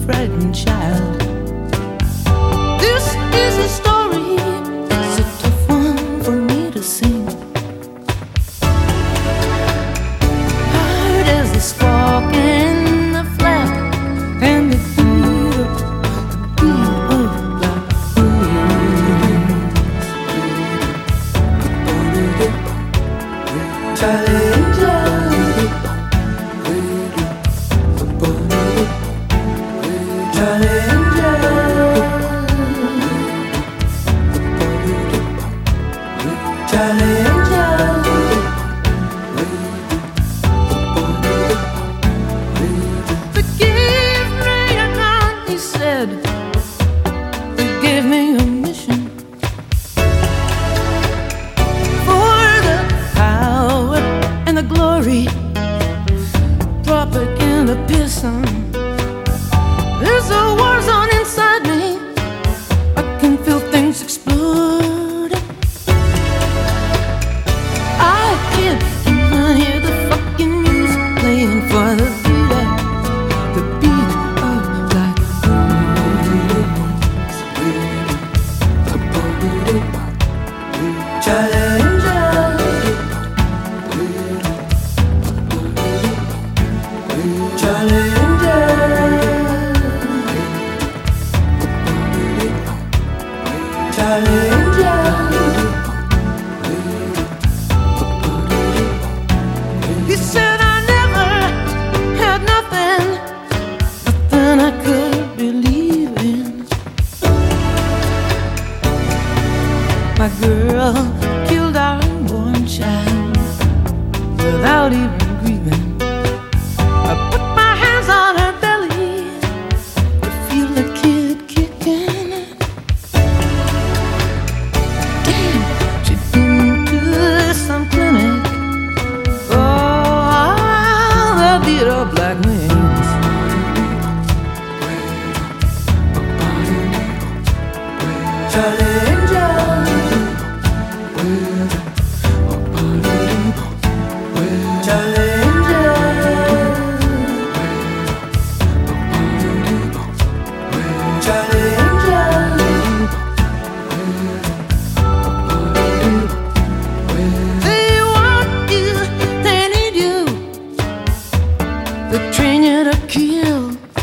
frightened child. This is a story, it's a tough one for me to sing. Hard as the spark in the flap and the beat of black wings. Forgive me, he said. They gave me a mission for the power and the glory. Propaganda pissing. There's a war zone inside me. I can feel things exploding. I can't even hear the fucking music playing for the beat of black He said I never had nothing I could believe in. My girl killed our unborn child without even grieving. I put my hands on her belly to feel the kid kicking. Damn, she'd been to some clinic. Oh, the beat of black wings. They want you, they need you. They train you to kill,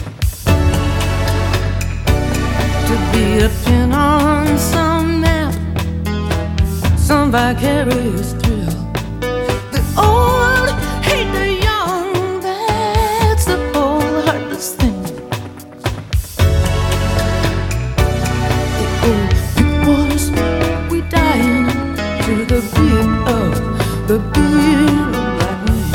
to be a pin on some map, some vicarious thrill. The old hate the young, that's the whole heartless thing. The old big boys, we dying to the beat of black wings.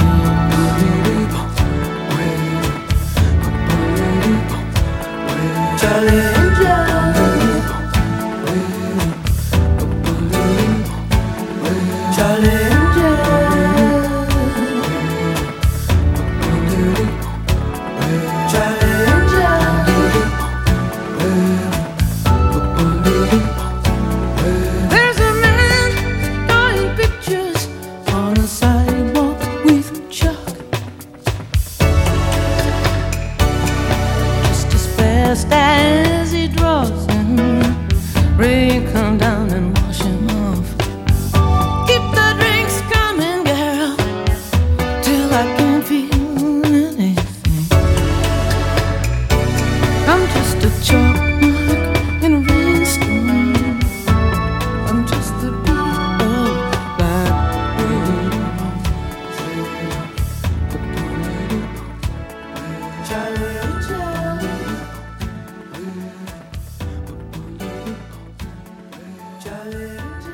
There's a man drawing pictures on a sidewalk with chalk, just as fast as he draws them. Rain come down and wash him off. Keep the drinks coming, girl, till I can't feel anything. I'm just a chalk mark in a rainstorm. I'm just the beat of black wings.